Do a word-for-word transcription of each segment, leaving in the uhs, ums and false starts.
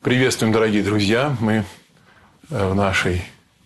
Приветствуем, дорогие друзья. Мы в нашей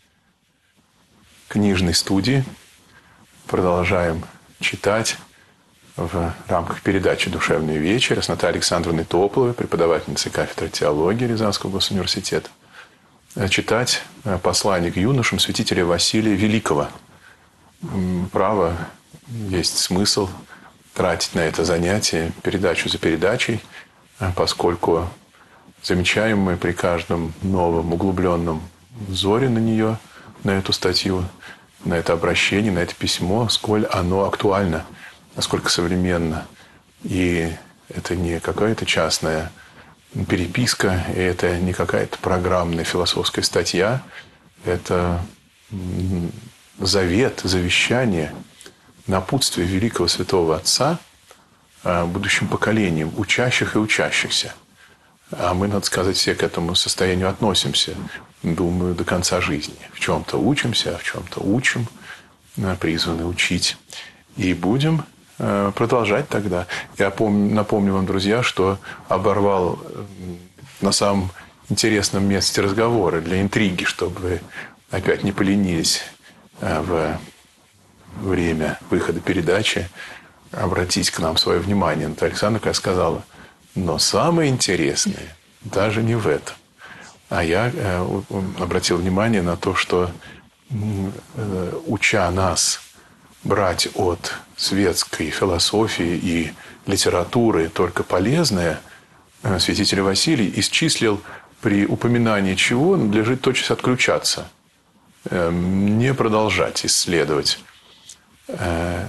книжной студии продолжаем читать в рамках передачи «Душевный вечер» с Натальей Александровной Тополовой, преподавательницей кафедры теологии Рязанского госуниверситета, читать послание к юношам святителя Василия Великого. Право, есть смысл тратить на это занятие передачу за передачей, поскольку замечаем мы при каждом новом углубленном взоре на нее, на эту статью, на это обращение, на это письмо, сколь оно актуально, насколько современно. И это не какая-то частная переписка, и это не какая-то программная философская статья, это завет, завещание, напутствие великого святого Отца будущим поколениям, учащих и учащихся. А мы, надо сказать, все к этому состоянию относимся, думаю, до конца жизни. В чем-то учимся, а в чем-то учим, призваны учить. И будем продолжать тогда. Я помню, напомню вам, друзья, что оборвал на самом интересном месте разговора для интриги, чтобы вы опять не поленились в время выхода передачи обратить к нам свое внимание. Наталья Александровна сказала: но самое интересное даже не в этом. А я э, обратил внимание на то, что э, уча нас брать от светской философии и литературы только полезное, э, святитель Василий исчислил, при упоминании чего надлежит тотчас отключаться, э, не продолжать исследовать э,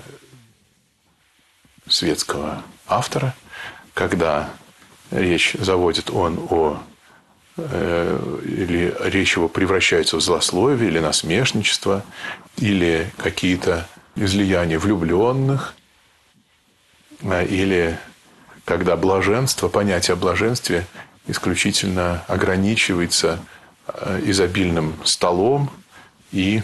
светского автора, когда речь заводит он о... Э, или речь его превращается в злословие, или насмешничество, или какие-то излияния влюбленных, э, или когда блаженство, понятие о блаженстве исключительно ограничивается э, изобильным столом и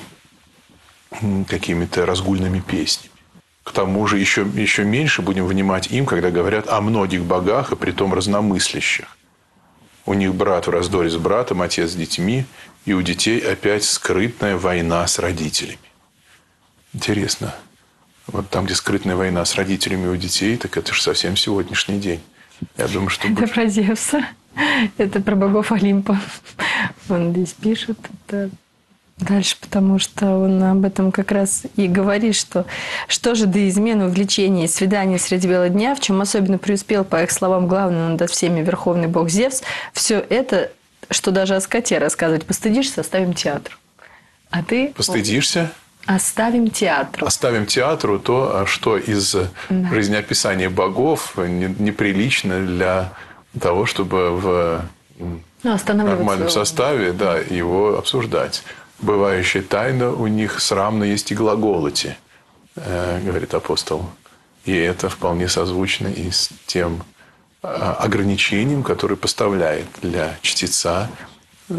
э, какими-то разгульными песнями. К тому же еще, еще меньше будем внимать им, когда говорят о многих богах, и притом разномыслящих. У них брат в раздоре с братом, отец с детьми, и у детей опять скрытная война с родителями. Интересно. Вот там, где скрытная война с родителями у детей, так это же совсем сегодняшний день. Я думаю, что... Это про Зевса. Это про богов Олимпа. Он здесь пишет. Это... Дальше, потому что он об этом как раз и говорит, что что же до измены, увлечения и свиданий среди бела дня, в чем особенно преуспел, по их словам, главный над всеми верховный бог Зевс, все это, что даже о скоте рассказывать постыдишься, оставим театру. А ты... Постыдишься? Оставим театру. Оставим театру то, что из да. жизнеописания богов неприлично для того, чтобы в ну, нормальном составе да, его обсуждать. Бывающая тайна у них срамно есть и глаголоти, э, говорит апостол. И это вполне созвучно и с тем э, ограничением, которое поставляет для чтеца э,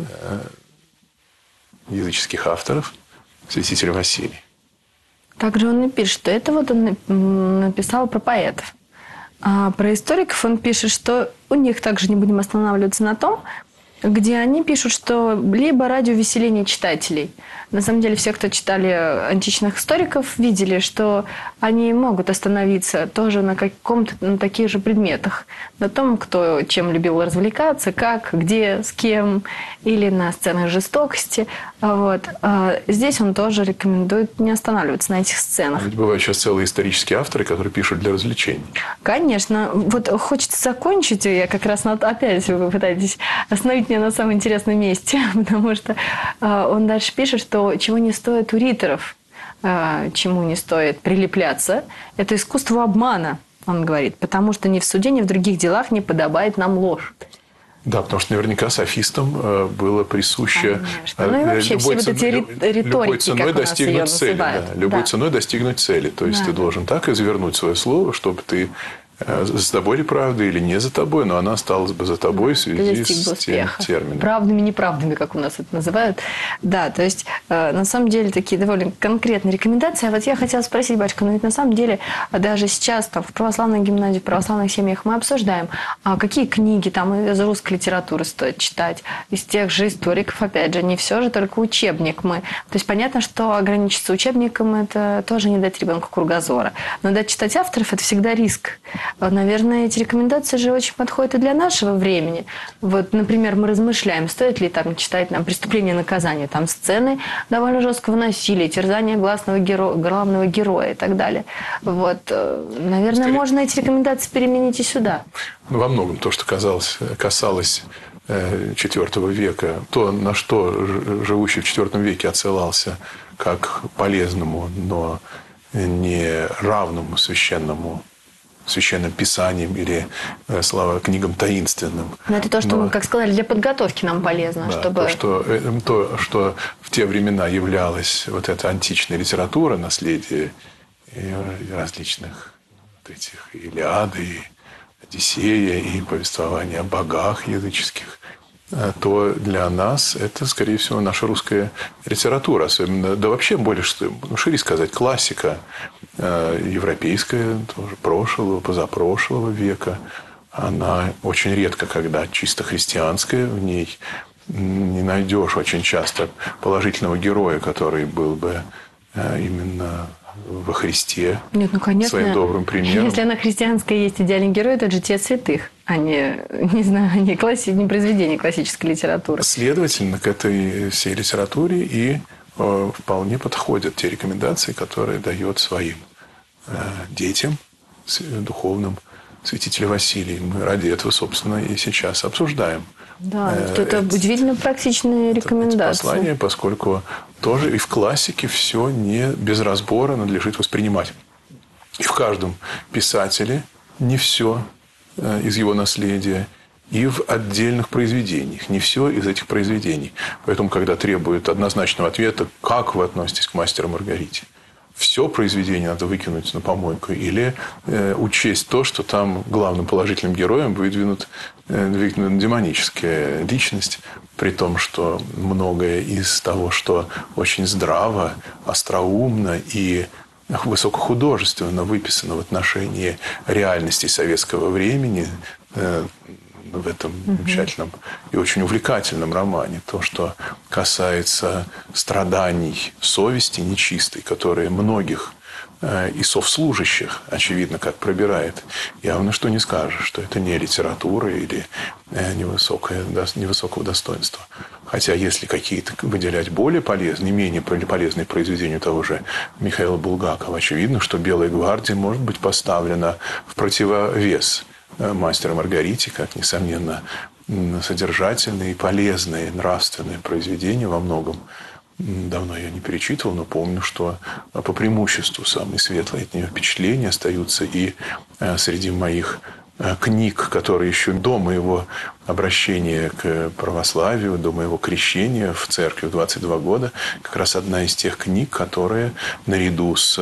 языческих авторов святитель Василий. Также он и пишет, что это вот он написал про поэтов. А про историков он пишет, что у них также не будем останавливаться на том, где они пишут, что либо ради увеселения читателей. На самом деле, все, кто читали античных историков, видели, что они могут остановиться тоже на каком-то, на таких же предметах. На том, кто чем любил развлекаться, как, где, с кем, или на сценах жестокости. Вот. А здесь он тоже рекомендует не останавливаться на этих сценах. Ведь бывают сейчас целые исторические авторы, которые пишут для развлечений. Конечно. Вот хочется закончить, я как раз опять вы пытаетесь остановить меня на самом интересном месте, потому что э, он дальше пишет, что чего не стоит у риторов, э, чему не стоит прилепляться, это искусство обмана, он говорит, потому что ни в суде, ни в других делах не подобает нам ложь. Да, потому что наверняка софистам было присуще ну, и вообще, любой, все цен... вот эти риторики, любой ценой достигнуть цели. Да. Любой да. ценой достигнуть цели. То есть да. ты должен так извернуть свое слово, чтобы ты За тобой ли правда или не за тобой, но она осталась бы за тобой в связи с тем термином. Правдами, неправдами, как у нас это называют. Да, то есть, на самом деле, такие довольно конкретные рекомендации. А вот я хотела спросить, батюшка, ну ведь на самом деле даже сейчас там, в православной гимназии, в православных семьях мы обсуждаем, а какие книги там из русской литературы стоит читать, из тех же историков, опять же, не все же только учебник мы. То есть, понятно, что ограничиться учебником – это тоже не дать ребенку кругозора. Но дать читать авторов – это всегда риск. Наверное, эти рекомендации же очень подходят и для нашего времени. Вот, например, мы размышляем, стоит ли там читать нам «Преступление и наказание», там сцены довольно жесткого насилия, терзания главного героя, главного героя и так далее. Вот, наверное, Скорее... можно эти рекомендации переменить и сюда. Ну, во многом то, что казалось, касалось четвёртого века, то, на что живущий в четвёртом веке отсылался как полезному, но не равному священному священным писанием или, слава, книгам таинственным. Но это то, что Но, мы, как сказали, для подготовки нам полезно. Да, чтобы... то, что, то, что в те времена являлась вот эта античная литература, наследие различных вот этих Илиады, и Одиссея, и повествования о богах языческих, то для нас это, скорее всего, наша русская литература. Особенно, да вообще, более, что, ну, шире сказать, классика европейская, тоже прошлого, позапрошлого века. Она очень редко, когда чисто христианская, в ней не найдешь очень часто положительного героя, который был бы именно во Христе. Нет, ну, конечно, своим добрым примером. Если она христианская, есть идеальный герой, это же те святых, а не, не знаю, не, класси... не произведения классической литературы. Следовательно, к этой всей литературе и э, вполне подходят те рекомендации, которые дает своим э, детям, духовным, святитель Василий. Мы ради этого, собственно, и сейчас обсуждаем. Да, э, это удивительно практичные рекомендации. Послание, поскольку тоже и в классике все не без разбора надлежит воспринимать. И в каждом писателе не все э, из его наследия, и в отдельных произведениях не все из этих произведений. Поэтому, когда требуют однозначного ответа, как вы относитесь к «Мастеру и Маргарите», все произведение надо выкинуть на помойку или э, учесть то, что там главным положительным героем выдвинут, э, выдвинута демоническая личность, при том, что многое из того, что очень здраво, остроумно и высокохудожественно выписано в отношении реальности советского времени, э, в этом замечательном и очень увлекательном романе. То, что касается страданий совести нечистой, которые многих э, и совслужащих, очевидно, как пробирает, явно что не скажешь, что это не литература или э, невысокое, невысокого достоинства. Хотя, если какие-то выделять более полезные, менее полезные произведения того же Михаила Булгакова, очевидно, что «Белая гвардия» может быть поставлена в противовес «Мастеру и Маргарите», как, несомненно, содержательные и полезные нравственные произведения во многом. Давно я не перечитывал, но помню, что по преимуществу самые светлые от нее впечатления остаются и среди моих книг, которые еще до моего обращения к православию, до моего крещения в церкви в двадцать два года, как раз одна из тех книг, которая наряду с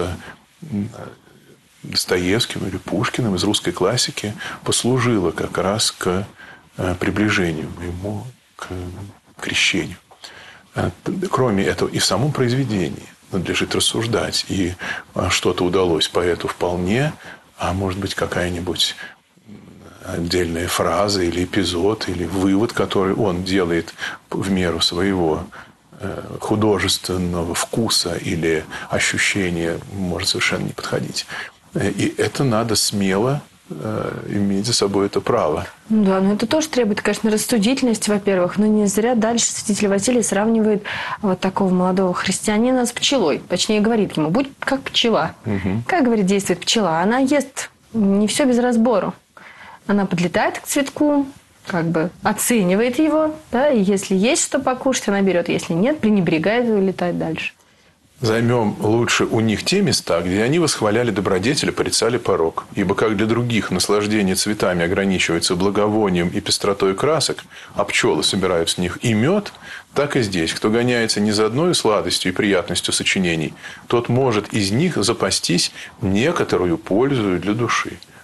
Достоевским или Пушкиным из русской классики послужила как раз к приближению моему к крещению. Кроме этого, и в самом произведении надлежит рассуждать. И что-то удалось поэту вполне, а может быть, какая-нибудь отдельная фраза или эпизод, или вывод, который он делает в меру своего художественного вкуса или ощущения, может совершенно не подходить. И это надо смело э, иметь за собой это право. Да, но это тоже требует, конечно, рассудительности, во-первых. Но не зря дальше святитель Василий сравнивает вот такого молодого христианина с пчелой. Точнее, говорит ему, будь как пчела. Угу. Как, говорит, действует пчела? Она ест не все без разбору. Она подлетает к цветку, как бы оценивает его, да, и если есть что покушать, она берет. Если нет, пренебрегает и улетает дальше. Займем лучше у них те места, где они восхваляли добродетель, порицали порок. Ибо как для других наслаждение цветами ограничивается благовонием и пестротой красок, а пчелы собирают с них и мед, так и здесь. Кто гоняется не за одной сладостью и приятностью сочинений, тот может из них запастись некоторую пользу для души.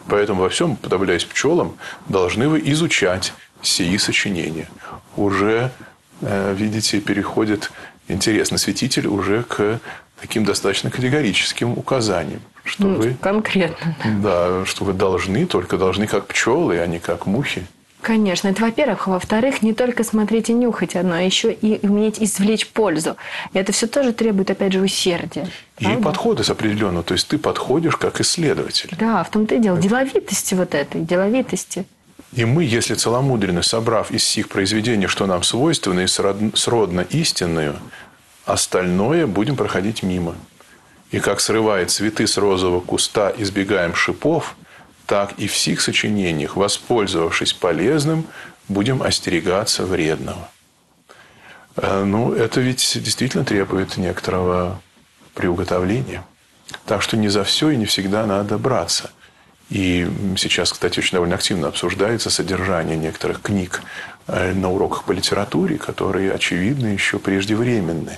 Поэтому во всем, подавляясь пчелам, должны вы изучать сии сочинения. Уже, видите, переходит, интересно, святитель уже к таким достаточно категорическим указаниям. Что ну, вы, конкретно. Да, что вы должны, только должны как пчелы, а не как мухи. Конечно, это во-первых. Во-вторых, не только смотреть и нюхать, но еще и уметь извлечь пользу. И это все тоже требует, опять же, усердия. И правда? подхода определенного. То есть ты подходишь как исследователь. Да, в том-то и дело. Деловитости вот этой, деловитости. И мы, если целомудренно, собрав из сих произведений, что нам свойственно и сродно истинную, остальное будем проходить мимо. И как срывает цветы с розового куста, избегаем шипов, так и в сих сочинениях, воспользовавшись полезным, будем остерегаться вредного. Ну, это ведь действительно требует некоторого приуготовления. Так что не за все и не всегда надо браться. И сейчас, кстати, очень довольно активно обсуждается содержание некоторых книг на уроках по литературе, которые, очевидно, еще преждевременны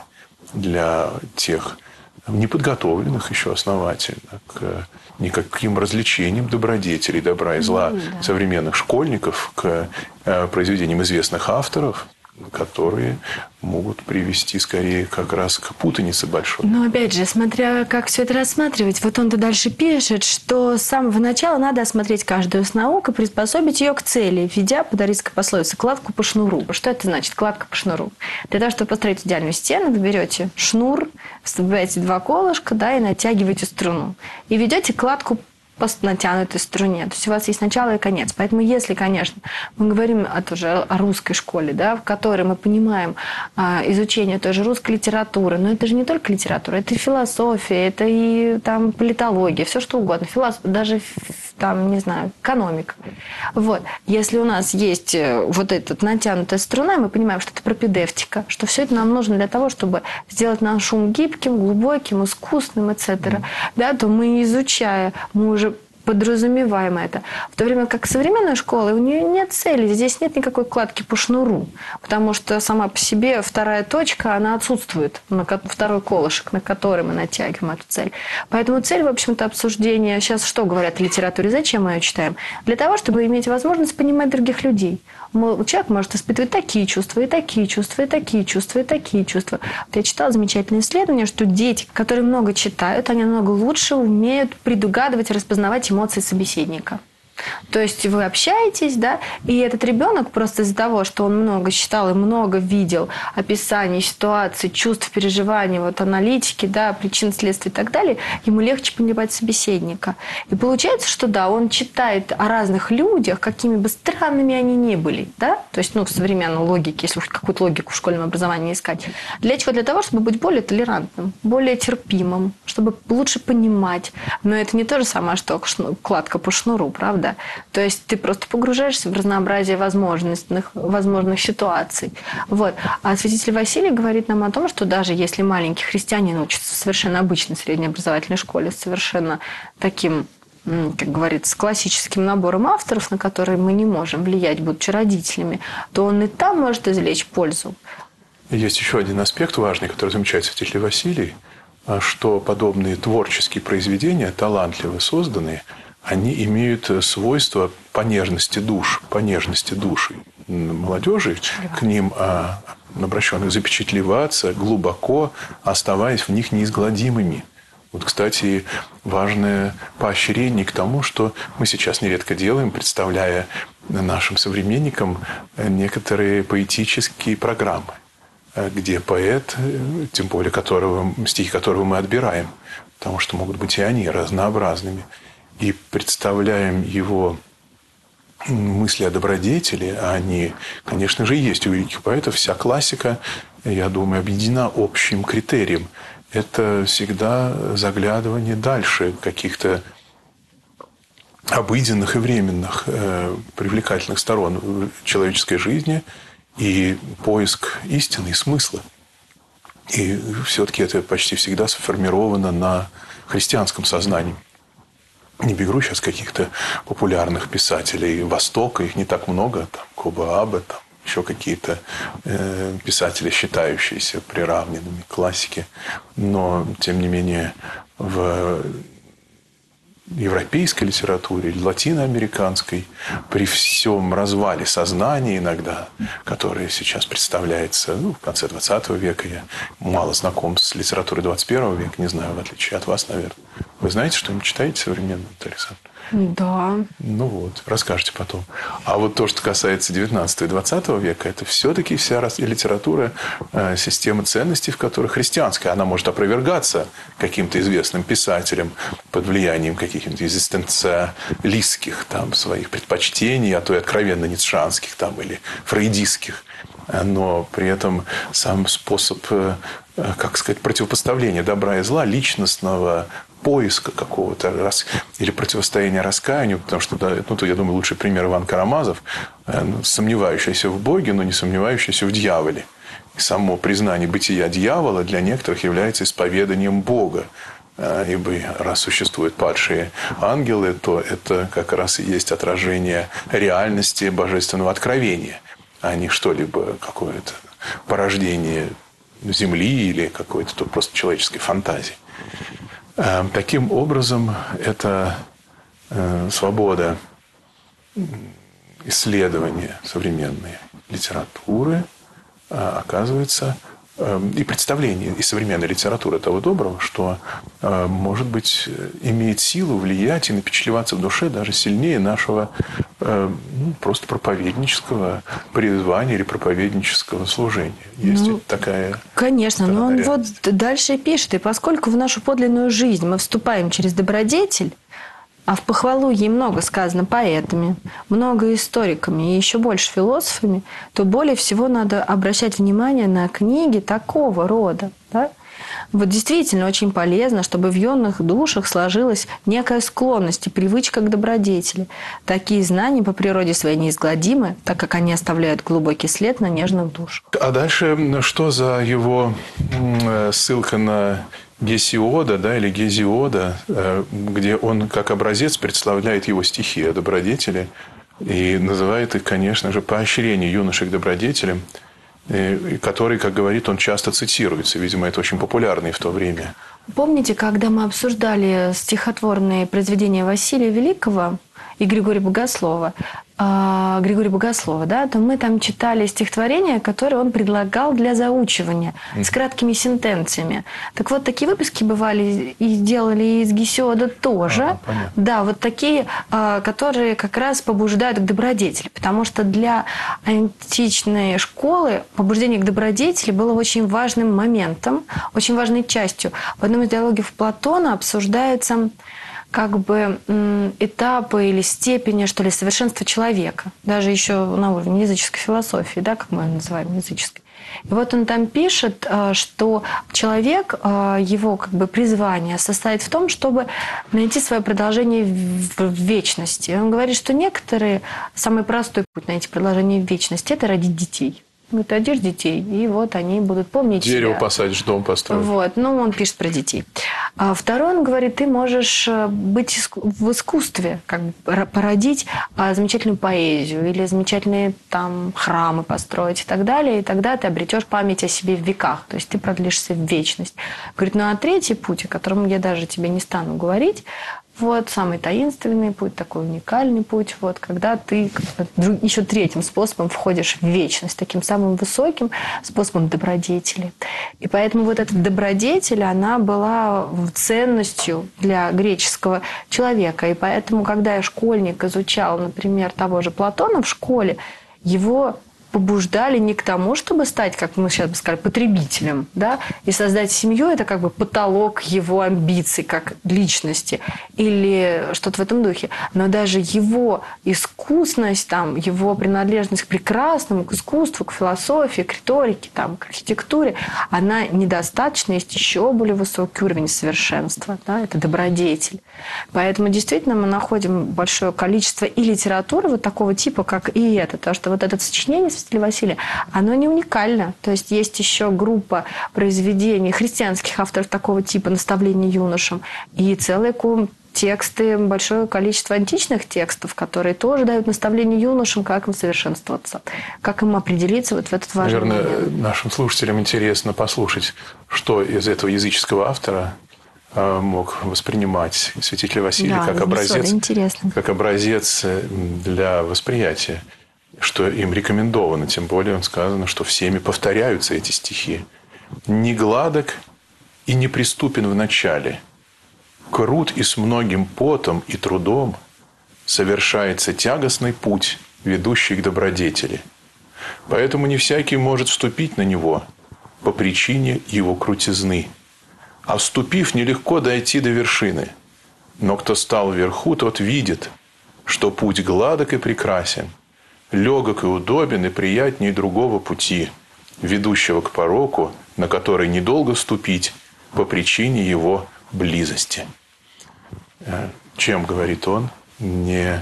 для тех неподготовленных еще основательно к никаким развлечениям добродетелей, добра и зла ну, да. современных школьников, к произведениям известных авторов, которые могут привести скорее как раз к путанице большой. Но опять же, смотря как все это рассматривать, вот он-то дальше пишет, что с самого начала надо осмотреть каждую из наук и приспособить ее к цели, введя по дарийской пословице кладку по шнуру. Что это значит, кладка по шнуру? Для того, чтобы построить идеальную стену, вы берете шнур, вставляете два колышка, да, и натягиваете струну. И ведете кладку по натянутой струне. То есть у вас есть начало и конец. Поэтому если, конечно, мы говорим о, тоже о русской школе, да, в которой мы понимаем а, изучение той же русской литературы, но это же не только литература, это и философия, это и там политология, все что угодно, философ, даже там, не знаю, экономика. Вот. Если у нас есть вот эта натянутая струна, мы понимаем, что это пропедевтика, что все это нам нужно для того, чтобы сделать наш ум гибким, глубоким, искусным, et cetera, да, то мы, изучая, мы уже подразумеваем это. В то время как современная школа, у нее нет цели, здесь нет никакой кладки по шнуру, потому что сама по себе вторая точка, она отсутствует, на второй колышек, на который мы натягиваем эту цель. Поэтому цель, в общем-то, обсуждения, сейчас что говорят о литературе, зачем мы ее читаем? Для того, чтобы иметь возможность понимать других людей. Человек может испытывать такие чувства, и такие чувства, и такие чувства, и такие чувства. Вот я читала замечательное исследование, что дети, которые много читают, они намного лучше умеют предугадывать и распознавать эмоции собеседника. То есть вы общаетесь, да, и этот ребенок просто из-за того, что он много читал и много видел описаний ситуаций, чувств, переживаний, вот аналитики, да, причин, следствий и так далее, ему легче понимать собеседника. И получается, что да, он читает о разных людях, какими бы странными они ни были, да, то есть, ну, в современной логике, если уж какую-то логику в школьном образовании искать. Для чего? Для того, чтобы быть более толерантным, более терпимым, чтобы лучше понимать. Но это не то же самое, что кладка по шнуру, правда? То есть ты просто погружаешься в разнообразие возможностных, возможных ситуаций. Вот. А святитель Василий говорит нам о том, что даже если маленький христианин учится в совершенно обычной среднеобразовательной школе, с совершенно таким, как говорится, с классическим набором авторов, на которые мы не можем влиять, будучи родителями, то он и там может извлечь пользу. Есть еще один аспект важный, который замечает святитель Василий, что подобные творческие произведения, талантливо созданные, они имеют свойство по нежности душ, по нежности души молодежи, к ним обращенных запечатлеваться глубоко, оставаясь в них неизгладимыми. Вот, кстати, важное поощрение к тому, что мы сейчас нередко делаем, представляя нашим современникам некоторые поэтические программы, где поэт, тем более которого, стихи которого мы отбираем, потому что могут быть и они разнообразными, и представляем его мысли о добродетели, а они, конечно же, есть у великих поэтов. Вся классика, я думаю, объединена общим критерием. Это всегда заглядывание дальше каких-то обыденных и временных э, привлекательных сторон человеческой жизни и поиск истины и смысла. И все-таки это почти всегда сформировано на христианском сознании. Не беру сейчас каких-то популярных писателей Востока, их не так много, там Коба Абе, там еще какие-то э, писатели, считающиеся приравненными к классике, но тем не менее в европейской литературе или латиноамериканской, при всем развале сознания иногда, которое сейчас представляется, ну, в конце двадцатого века, я мало знаком с литературой двадцать первого века, не знаю, в отличие от вас, наверное. Вы знаете, что-нибудь читаете современно, Александр? Да. Ну вот, расскажете потом. А вот то, что касается девятнадцатого и двадцатого века, это все-таки вся литература, система ценностей, в которой христианская. Она может опровергаться каким-то известным писателем под влиянием каких-нибудь экзистенциалистских там, своих предпочтений, а то и откровенно ницшанских там, или фрейдистских. Но при этом сам способ, как сказать, противопоставления добра и зла, личностного поиска какого-то или противостояния раскаянию, потому что, да, ну, то, я думаю, лучший пример Иван Карамазов, сомневающийся в Боге, но не сомневающийся в дьяволе. И само признание бытия дьявола для некоторых является исповеданием Бога. Ибо раз существуют падшие ангелы, то это как раз и есть отражение реальности божественного откровения, а не что-либо, какое-то порождение земли или какой-то просто человеческой фантазии. Таким образом, эта свобода исследования современной литературы оказывается и представление и современной литературы того доброго, что, может быть, имеет силу влиять и напечатлеваться в душе даже сильнее нашего ну, просто проповеднического призвания или проповеднического служения. Есть ну, такая... Конечно, но он вот дальше пишет, и поскольку в нашу подлинную жизнь мы вступаем через добродетель, а в похвалу ей много сказано поэтами, много историками и еще больше философами, то более всего надо обращать внимание на книги такого рода. Да? Вот действительно очень полезно, чтобы в юных душах сложилась некая склонность и привычка к добродетели. Такие знания по природе своей неизгладимы, так как они оставляют глубокий след на нежных душах. А дальше что за его ссылка на Гесиода, да, или Гезиода, где он как образец представляет его стихи о добродетели и называет их, конечно же, поощрение юношей к добродетелям, который, как говорит, он часто цитируется. Видимо, это очень популярный в то время. Помните, когда мы обсуждали стихотворные произведения Василия Великого и Григория Богослова, Григория Богослова, да, то мы там читали стихотворения, которые он предлагал для заучивания с краткими сентенциями. Так вот, такие выписки бывали и делали из Гесиода тоже. А, да, вот такие, которые как раз побуждают к добродетели. Потому что для античной школы побуждение к добродетели было очень важным моментом, очень важной частью. В одном из диалогов Платона обсуждается как бы этапы или степени, что ли, совершенства человека. Даже еще на уровне языческой философии, да, как мы ее называем, языческой. И вот он там пишет, что человек, его как бы призвание состоит в том, чтобы найти свое продолжение в вечности. И он говорит, что некоторые, самый простой путь найти продолжение в вечности – это родить детей. Говорит, родишь детей, и вот они будут помнить Дерево себя. посадишь, дом построишь. Вот, ну, он пишет про детей. А второй, он говорит, ты можешь быть в искусстве, как бы породить замечательную поэзию или замечательные там храмы построить и так далее, и тогда ты обретешь память о себе в веках, то есть ты продлишься в вечность. Говорит, ну, а третий путь, о котором я даже тебе не стану говорить, вот самый таинственный путь, такой уникальный путь, вот, когда ты еще третьим способом входишь в вечность, таким самым высоким способом добродетели. И поэтому вот эта добродетель, она была ценностью для греческого человека. И поэтому, когда школьник изучал, например, того же Платона в школе, его побуждали не к тому, чтобы стать, как мы сейчас бы сказали, потребителем, да, и создать семью – это как бы потолок его амбиций как личности или что-то в этом духе. Но даже его искусность, там, его принадлежность к прекрасному, к искусству, к философии, к риторике, там, к архитектуре, она недостаточна, есть еще более высокий уровень совершенства, да, это добродетель. Поэтому действительно мы находим большое количество и литературы вот такого типа, как и это, потому что вот это сочинение Василия Василия, оно не уникально. То есть есть еще группа произведений христианских авторов такого типа «Наставления юношам» и целый ком тексты, большое количество античных текстов, которые тоже дают наставления юношам, как им совершенствоваться, как им определиться вот в этот важный Наверное, момент. Нашим слушателям интересно послушать, что из этого языческого автора мог воспринимать святителя Василия Да, как образец, интересно. как образец для восприятия, что им рекомендовано. Тем более, он сказано, что всеми повторяются эти стихи. «Не гладок и неприступен в начале, крут и с многим потом и трудом совершается тягостный путь, ведущий к добродетели. Поэтому не всякий может вступить на него по причине его крутизны. А вступив, нелегко дойти до вершины. Но кто стал вверху, тот видит, что путь гладок и прекрасен, легок и удобен и приятнее другого пути, ведущего к пороку, на который недолго вступить по причине его близости». Чем, говорит он, не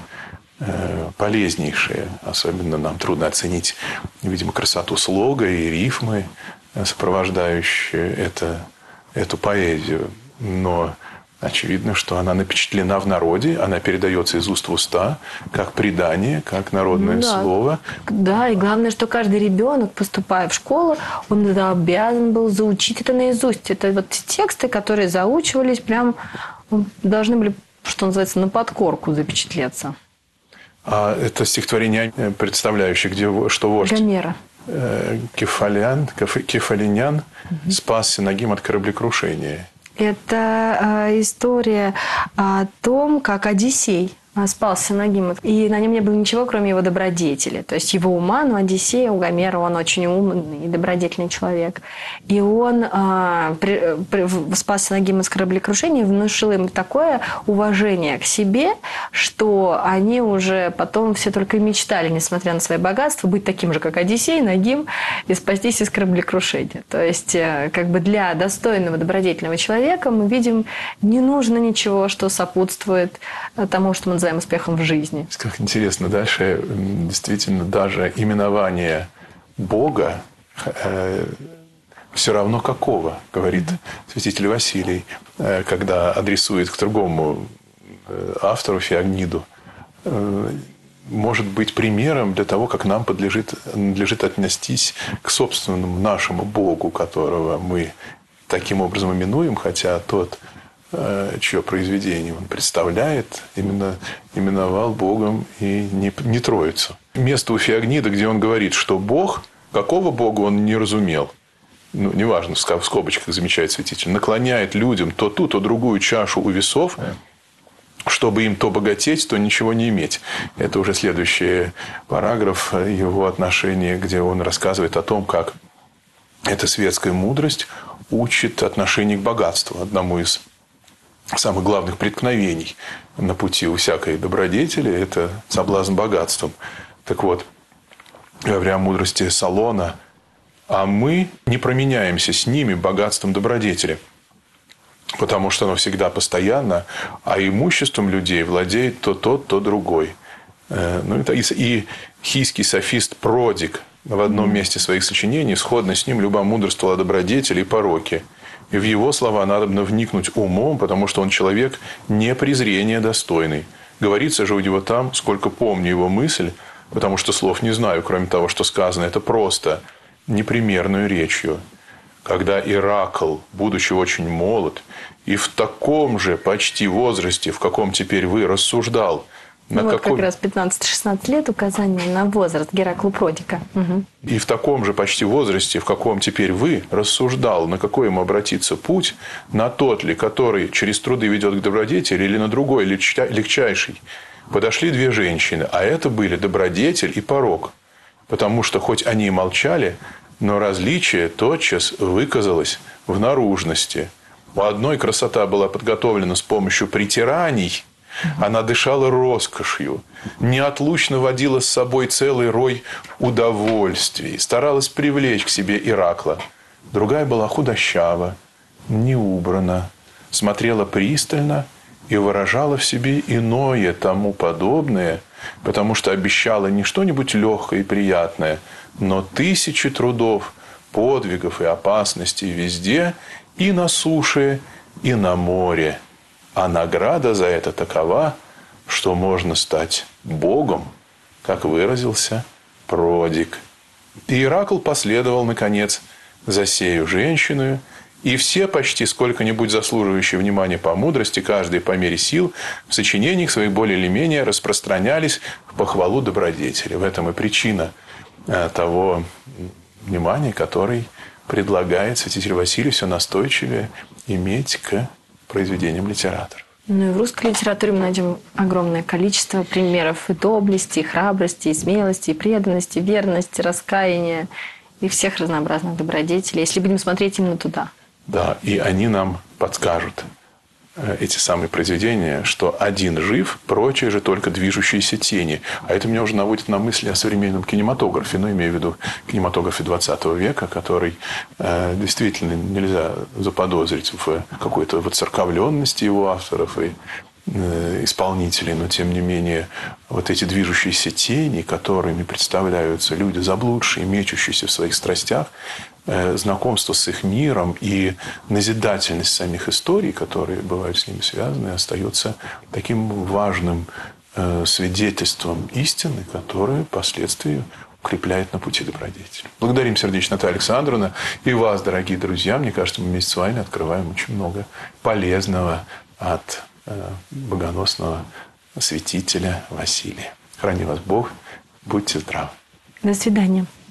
полезнейшее. Особенно нам трудно оценить, видимо, красоту слога и рифмы, сопровождающие это, эту поэзию. Но очевидно, что она напечатлена в народе, она передается из уст в уста, как предание, как народное да. слово. Да, и главное, что каждый ребенок, поступая в школу, он тогда обязан был заучить это наизусть. Это вот тексты, которые заучивались, прям должны были, что называется, на подкорку запечатлеться. А это стихотворение, представляющее, где, что вождь Гомера. Кефалян, Кефалинян угу. спасся нагим от кораблекрушения. Это э, история о том, как Одиссей спался нагим, и на нем не было ничего, кроме его добродетели. То есть его ума, но Одиссея, у Гомера, он очень умный и добродетельный человек. И он э, при, при, спасся нагим из кораблекрушения и внушил им такое уважение к себе, что они уже потом все только и мечтали, несмотря на свои богатства, быть таким же, как Одиссей, нагим, и спастись из кораблекрушения. То есть, э, как бы для достойного, добродетельного человека мы видим, не нужно ничего, что сопутствует тому, что мы называем успехом в жизни. Как интересно, дальше действительно даже именование Бога э, все равно какого, говорит mm-hmm. святитель Василий, э, когда адресует к другому э, автору Феогниду, э, может быть примером для того, как нам подлежит, надлежит отнестись к собственному нашему Богу, которого мы таким образом именуем, хотя тот, чье произведение он представляет, именно именовал Богом и не, не Троицу. Место у Феогнида, где он говорит, что Бог, какого Бога он не разумел, ну, неважно, в скобочках замечает святитель, наклоняет людям то ту, то другую чашу у весов, чтобы им то богатеть, то ничего не иметь. Это уже следующий параграф его отношения, где он рассказывает о том, как эта светская мудрость учит отношение к богатству, одному из самых главных преткновений на пути у всякой добродетели – это соблазн богатством. Так вот, говоря о мудрости Солона, а мы не променяемся с ними богатством добродетели, потому что оно всегда постоянно, а имуществом людей владеет то тот, то другой. Ну, это и хийский софист Продик в одном месте своих сочинений сходно с ним любомудрствовал о добродетели и пороке. И в его слова надобно вникнуть умом, потому что он человек не презрения достойный. Говорится же у него там, сколько помню его мысль, потому что слов не знаю, кроме того, что сказано, это просто непримерную речью. Когда Иракл, будучи очень молод, и в таком же почти возрасте, в каком теперь вы, рассуждал, Ну, на вот какой... как раз пятнадцать-шестнадцать лет указание на возраст Геракла Продика. Угу. И в таком же почти возрасте, в каком теперь вы, рассуждал, на какой ему обратиться путь, на тот ли, который через труды ведет к добродетели, или на другой, легчайший. Подошли две женщины, а это были добродетель и порок. Потому что хоть они и молчали, но различие тотчас выказалось в наружности. У одной красота была подготовлена с помощью притираний, она дышала роскошью, неотлучно водила с собой целый рой удовольствий, старалась привлечь к себе Иракла. Другая была худощава, неубрана, смотрела пристально и выражала в себе иное тому подобное, потому что обещала не что-нибудь легкое и приятное, но тысячи трудов, подвигов и опасностей везде, и на суше, и на море. А награда за это такова, что можно стать Богом, как выразился Продик. И Иракл последовал, наконец, за сею женщину И все почти сколько-нибудь заслуживающие внимания по мудрости, каждый по мере сил, в сочинениях своих более или менее распространялись в похвалу добродетели. В этом и причина того внимания, который предлагает святитель Василий все настойчивее иметь к произведениям литераторов. Ну и в русской литературе мы найдем огромное количество примеров и доблести, и храбрости, и смелости, и преданности, верности, раскаяния и всех разнообразных добродетелей, если будем смотреть именно туда. Да, и они нам подскажут, эти самые произведения, что один жив, прочее же только движущиеся тени. А это меня уже наводит на мысли о современном кинематографе, ну, имею в виду кинематографе двадцатого века, который э, действительно нельзя заподозрить в какой-то воцерковленности его авторов и э, исполнителей, но, тем не менее, вот эти движущиеся тени, которыми представляются люди заблудшие, мечущиеся в своих страстях, знакомство с их миром и назидательность самих историй, которые бывают с ними связаны, остается таким важным свидетельством истины, которое впоследствии укрепляет на пути добродетели. Благодарим сердечно, Наталья Александровна, и вас, дорогие друзья. Мне кажется, мы вместе с вами открываем очень много полезного от богоносного святителя Василия. Храни вас Бог. Будьте здравы. До свидания.